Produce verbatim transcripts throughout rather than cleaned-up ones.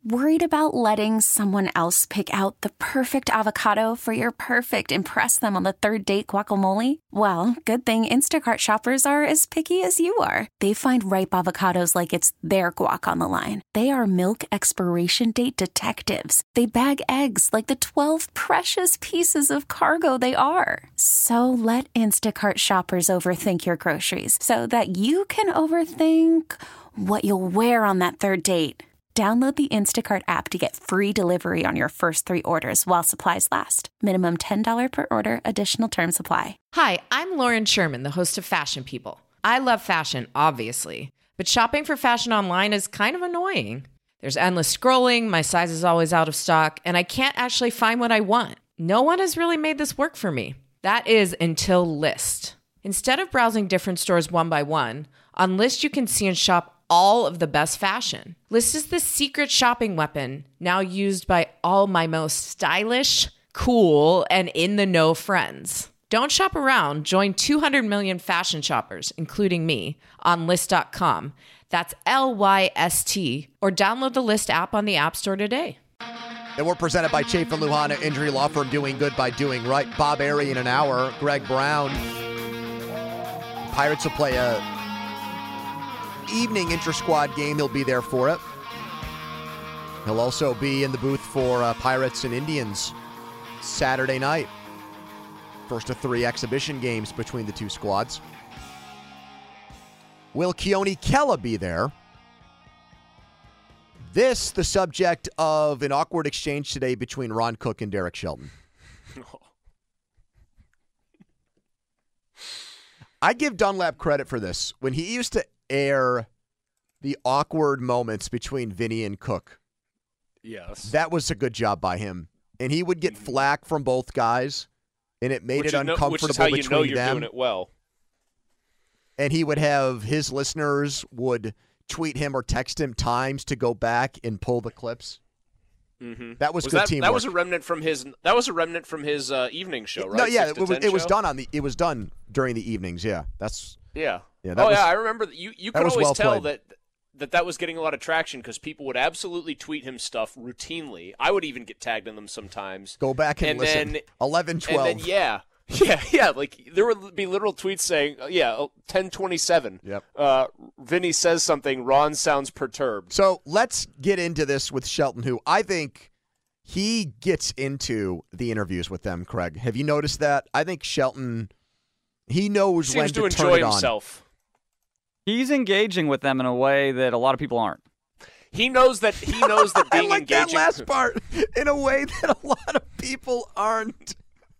Worried about letting someone else pick out the perfect avocado for your perfect impress them on the third date guacamole? Well, good thing Instacart shoppers are as picky as you are. They find ripe avocados like it's their guac on the line. They are milk expiration date detectives. They bag eggs like the twelve precious pieces of cargo they are. So let Instacart shoppers overthink your groceries so that you can overthink what you'll wear on that third date. Download the Instacart app to get free delivery on your first three orders while supplies last. Minimum ten dollars per order. Additional terms apply. Hi, I'm Lauren Sherman, the host of Fashion People. I love fashion, obviously, but shopping for fashion online is kind of annoying. There's endless scrolling, my size is always out of stock, and I can't actually find what I want. No one has really made this work for me. That is until Lyst. Instead of browsing different stores one by one, on Lyst you can see and shop all of the best fashion. Lyst is the secret shopping weapon now used by all my most stylish, cool, and in-the-know friends. Don't shop around. Join two hundred million fashion shoppers, including me, on Lyst dot com. That's L Y S T. Or download the Lyst app on the App Store today. And we're presented by Chafin Luhana Injury Law Firm, doing good by doing right. Bob Airy in an hour. Greg Brown. Pirates will play a evening inter-squad game. He'll be there for it. He'll also be in the booth for uh, Pirates and Indians Saturday night. First of three exhibition games between the two squads. Will Keone Kela be there? This, the subject of an awkward exchange today between Ron Cook and Derek Shelton. I give Dunlap credit for this. When he used to air the awkward moments between Vinny and Cook. Yes. That was a good job by him. And he would get flack from both guys, and it made which it know, uncomfortable which is how you between know you're them. doing it well. And he would have his listeners would tweet him or text him times to go back and pull the clips. Mm-hmm. That was, was good that, teamwork. That was a remnant from his. That was a remnant from his uh, evening show, right? No, yeah, Six it to was. ten It was show? done on the. It was done during the evenings. Yeah, that's. Yeah. Yeah. That oh was, yeah, I remember that. You you could was always well tell played. that that that was getting a lot of traction because people would absolutely tweet him stuff routinely. I would even get tagged in them sometimes. Go back and, and listen. Then, eleven twelve. And then yeah. Yeah, yeah, like there would be literal tweets saying, uh, yeah, ten twenty-seven. Yep. Uh, Vinny says something, Ron sounds perturbed. So let's get into this with Shelton, who I think he gets into the interviews with them, Craig. Have you noticed that? I think Shelton, he knows Seems when to, to enjoy turn it on. himself. He's engaging with them in a way that a lot of people aren't. He knows that he knows that being I like engaging. that last part. In a way that a lot of people aren't.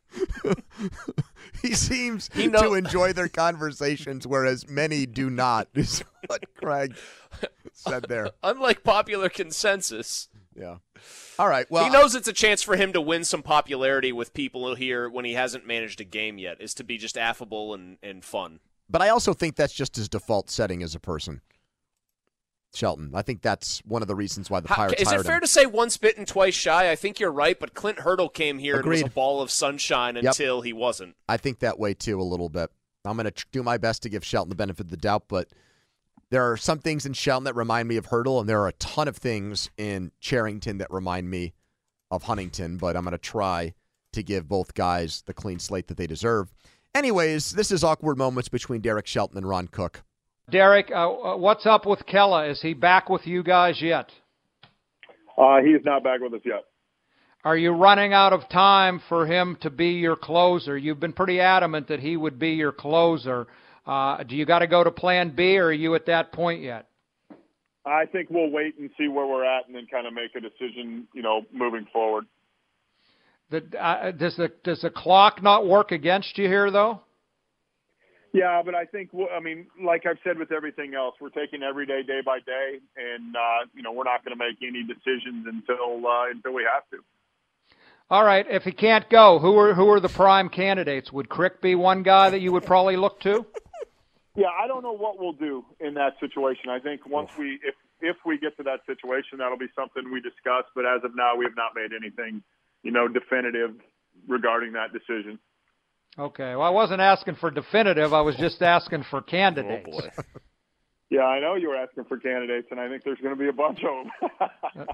He seems He know- to enjoy their conversations, whereas many do not, is what Craig said there. Unlike popular consensus. Yeah. All right. Well, he knows it's a chance for him to win some popularity with people here when he hasn't managed a game yet, is to be just affable and, and fun. But I also think that's just his default setting as a person. Shelton. I think that's one of the reasons why the How, Pirates is hired it fair him. to say once bitten, twice shy? I think you're right, but Clint Hurdle came here Agreed. and was a ball of sunshine Yep. until he wasn't. I think that way, too, a little bit. I'm going to tr- do my best to give Shelton the benefit of the doubt, but there are some things in Shelton that remind me of Hurdle, and there are a ton of things in Charrington that remind me of Huntington, but I'm going to try to give both guys the clean slate that they deserve. Anyways, this is Awkward Moments between Derek Shelton and Ron Cook. Derek, uh, what's up with Kela? Is he back with you guys yet? Uh, he is not back with us yet. Are you running out of time for him to be your closer? You've been pretty adamant that he would be your closer. Uh, do you got to go to plan B, or are you at that point yet? I think we'll wait and see where we're at and then kind of make a decision, you know, moving forward. The, uh, does the does the clock not work against you here, though? Yeah, but I think, I mean, like I've said with everything else, we're taking every day, day by day, and, uh, you know, we're not going to make any decisions until uh, until we have to. All right, if he can't go, who are who are the prime candidates? Would Crick be one guy that you would probably look to? Yeah, I don't know what we'll do in that situation. I think once we, if if we get to that situation, that'll be something we discuss, but as of now, we have not made anything, you know, definitive regarding that decision. Okay, well, I wasn't asking for definitive. I was just asking for candidates. Oh, boy. Yeah, I know you were asking for candidates, and I think there's going to be a bunch of them.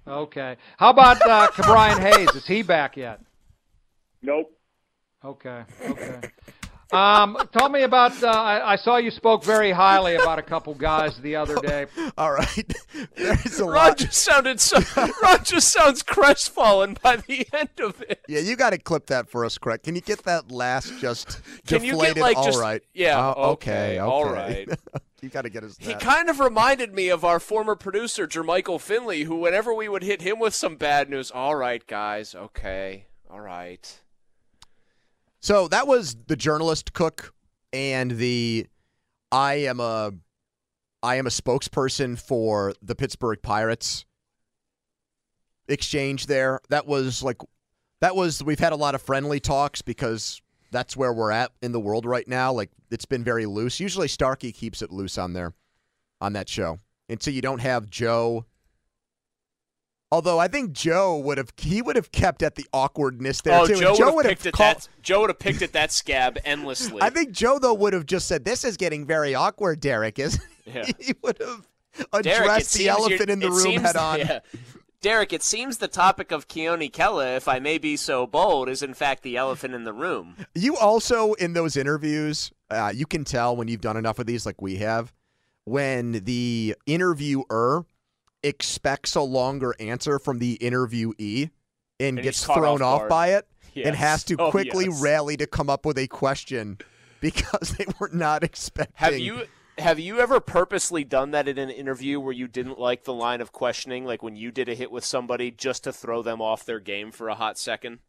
Okay. How about uh, Brian Hayes? Is he back yet? Nope. Okay. Okay. Um, tell me about. Uh, I, I saw you spoke very highly about a couple guys the other day. All right, there's a Ron lot. just sounded so. Ron just sounds crestfallen by the end of it. Yeah, you got to clip that for us, correct? Can you get that last just Can deflated? you get like all just right. yeah? Oh, okay, okay, all okay. right. You got to get us. He that. kind of reminded me of our former producer, Jermichael Finley, who whenever we would hit him with some bad news, all right, guys, okay, all right. So that was the journalist Cook and the I am a I am a spokesperson for the Pittsburgh Pirates exchange there. That was like that was we've had a lot of friendly talks because that's where we're at in the world right now. Like it's been very loose. Usually Starkey keeps it loose on there on that show. And so you don't have Joe. Although I think Joe would have he would have kept at the awkwardness there oh, too. Joe, Joe would have picked at called, that. Joe would have picked at that scab endlessly. I think Joe though would have just said, "This is getting very awkward, Derek." Is yeah. he would have addressed Derek, the elephant in the room seems, head on. Yeah. Derek, it seems the topic of Keone Kela, if I may be so bold, is in fact the elephant in the room. You also in those interviews, uh, you can tell when you've done enough of these, like we have, when the interviewer expects a longer answer from the interviewee and, And gets he's caught thrown off off guard. by it Yes. and has to Oh, quickly yes. rally to come up with a question because they were not expecting. Have you have you ever purposely done that in an interview where you didn't like the line of questioning, like when you did a hit with somebody just to throw them off their game for a hot second?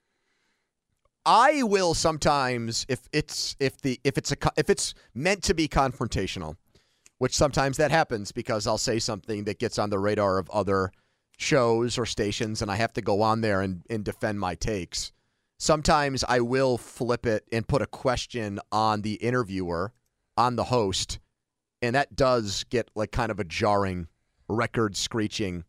I will sometimes if it's if the if it's a co- if it's meant to be confrontational, which sometimes that happens because I'll say something that gets on the radar of other shows or stations and I have to go on there and, and defend my takes. Sometimes I will flip it and put a question on the interviewer, on the host, and that does get like kind of a jarring, record screeching,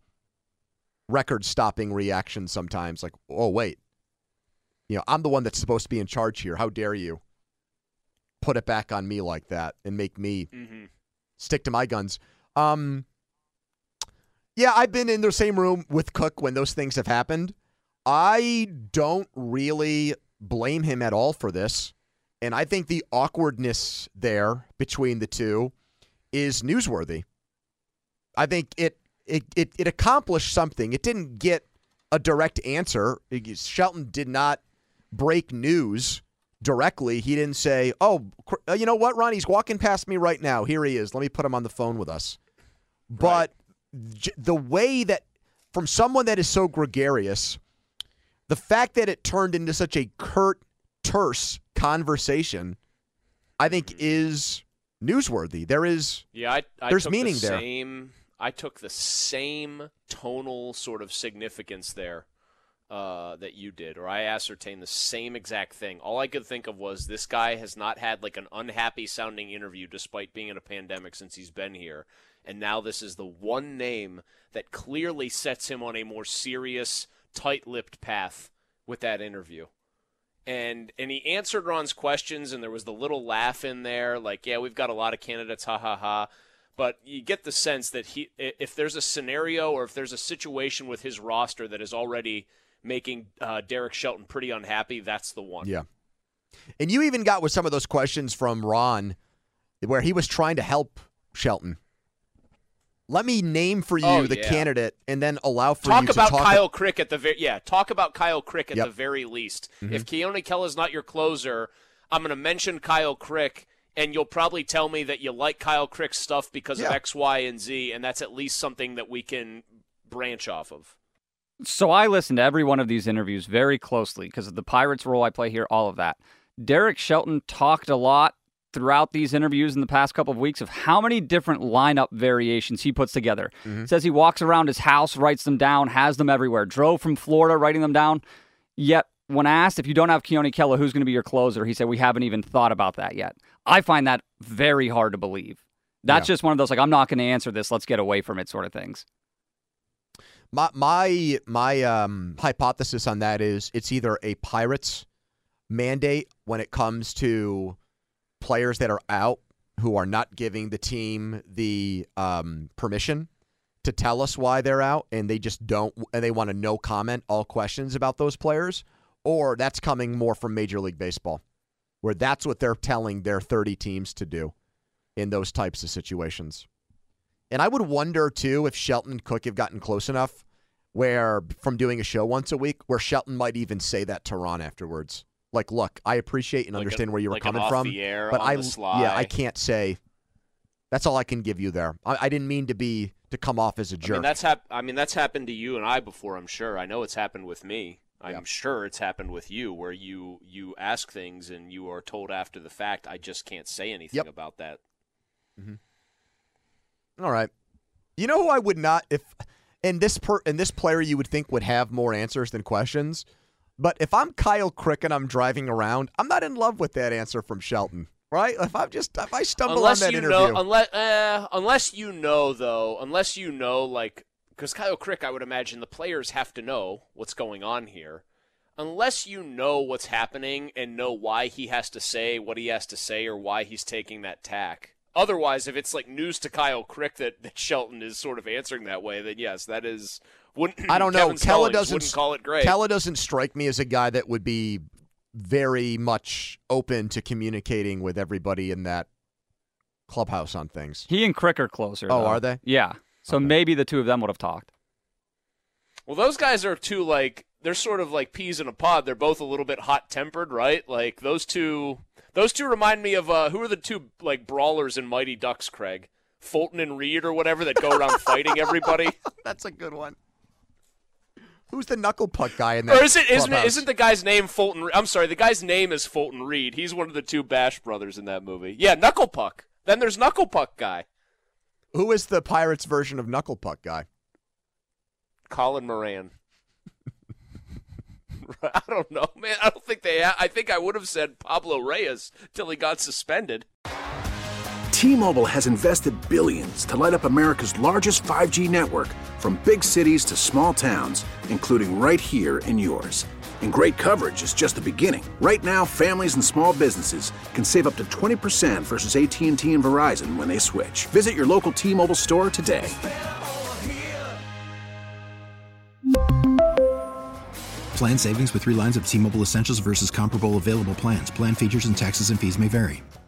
record stopping reaction sometimes. Like, oh, wait. You know, I'm the one that's supposed to be in charge here. How dare you put it back on me like that and make me Mm-hmm. stick to my guns. Um, yeah, I've been in the same room with Cook when those things have happened. I don't really blame him at all for this. And I think the awkwardness there between the two is newsworthy. I think it it it, it accomplished something. It didn't get a direct answer. Shelton did not break news directly. He didn't say, oh, you know what, Ron? He's walking past me right now. Here he is. Let me put him on the phone with us. But right. j- the way that, from someone that is so gregarious, the fact that it turned into such a curt, terse conversation, I think is newsworthy. There is yeah, I, I there's took meaning the there. Same, I took the same tonal sort of significance there uh, that you did, or I ascertained the same exact thing. All I could think of was this guy has not had like an unhappy sounding interview despite being in a pandemic since he's been here. And now this is the one name that clearly sets him on a more serious, tight-lipped path with that interview. And and he answered Ron's questions, and there was the little laugh in there, like, yeah, we've got a lot of candidates, ha ha ha. But you get the sense that he, if there's a scenario or if there's a situation with his roster that is already making uh, Derek Shelton pretty unhappy, that's the one. Yeah. And you even got with some of those questions from Ron where he was trying to help Shelton. Let me name for you oh, the yeah. candidate and then allow for talk you to about talk Kyle Crick at the very yeah. Talk about Kyle Crick at yep. the very least. Mm-hmm. If Keone Kela is not your closer, I'm going to mention Kyle Crick, and you'll probably tell me that you like Kyle Crick's stuff because yeah. of X, Y, and Z, and that's at least something that we can branch off of. So I listened to every one of these interviews very closely because of the Pirates role I play here, all of that. Derek Shelton talked a lot throughout these interviews in the past couple of weeks of how many different lineup variations he puts together. Mm-hmm. Says he walks around his house, writes them down, has them everywhere. Drove from Florida writing them down. Yet, when asked if you don't have Keone Kela, who's going to be your closer, he said, we haven't even thought about that yet. I find that very hard to believe. That's yeah. just one of those, like, I'm not going to answer this, let's get away from it sort of things. My my my um, hypothesis on that is it's either a Pirates mandate when it comes to players that are out who are not giving the team the um, permission to tell us why they're out and they just don't, and they want to no comment all questions about those players, or that's coming more from Major League Baseball, where that's what they're telling their thirty teams to do in those types of situations. And I would wonder, too, if Shelton and Cook have gotten close enough where, from doing a show once a week, where Shelton might even say that to Ron afterwards. Like, look, I appreciate and like understand a, where you were like coming off from, the air, but on I, the sly. yeah, I can't say. That's all I can give you there. I, I didn't mean to be to come off as a jerk. I mean, that's hap- I mean, that's happened to you and I before. I'm sure. I know it's happened with me. I'm Yep. sure it's happened with you, where you you ask things and you are told after the fact, I just can't say anything Yep. about that. Mm-hmm. All right. You know who I would not, if and this per and this player you would think would have more answers than questions, but if I'm Kyle Crick and I'm driving around, I'm not in love with that answer from Shelton, right? If I'm just if I stumble unless on that you interview, know, unless uh, unless you know though, unless you know, like, because Kyle Crick, I would imagine the players have to know what's going on here. Unless you know what's happening and know why he has to say what he has to say or why he's taking that tack. Otherwise, if it's like news to Kyle Crick that, that Shelton is sort of answering that way, then yes, that is. Wouldn't, I don't know. Kevin Kella Stallings doesn't wouldn't call it great. Kella doesn't strike me as a guy that would be very much open to communicating with everybody in that clubhouse on things. He and Crick are closer. Oh, though. are they? Yeah. So Okay. maybe the two of them would have talked. Well, those guys are two, like, they're sort of like peas in a pod. They're both a little bit hot-tempered, right? Like, those two those two remind me of, uh, who are the two, like, brawlers in Mighty Ducks, Craig? Fulton and Reed or whatever that go around fighting everybody? That's a good one. Who's the knuckle puck guy in that Or is it, isn't, it, clubhouse? isn't the guy's name Fulton Reed? I'm sorry, the guy's name is Fulton Reed. He's one of the two Bash brothers in that movie. Yeah, Knuckle Puck. Then there's Knuckle Puck guy. Who is the Pirates version of knuckle puck guy? Colin Moran. I don't know, man. I don't think they ha- I think I would have said Pablo Reyes till he got suspended. T-Mobile has invested billions to light up America's largest five G network, from big cities to small towns, including right here in yours. And great coverage is just the beginning. Right now, families and small businesses can save up to twenty percent versus A T and T and Verizon when they switch. Visit your local T-Mobile store today. Plan savings with three lines of T-Mobile Essentials versus comparable available plans. Plan features and taxes and fees may vary.